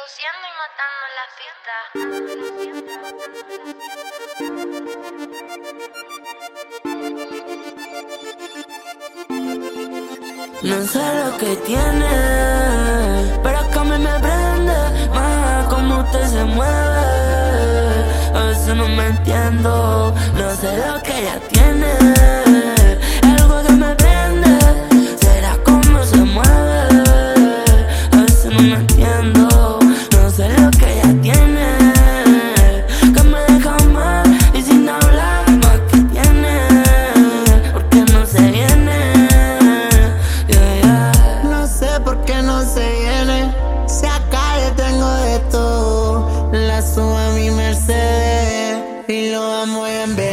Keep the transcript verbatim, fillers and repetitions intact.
Produciendo y matando la fiesta. No sé lo que tiene, pero que a mí me prende más como usted se mueve. A veces no me entiendo, no sé lo que ella tiene. Algo que me prende, será como se mueve. A veces no me entiendo, no sé lo que ella tiene, que me deja mal y sin hablar más que tiene, porque no se viene. Yeah, yeah. No sé por qué no se viene. Si acá yo tengo de todo, la subo a mi Mercedes y lo amo en vez.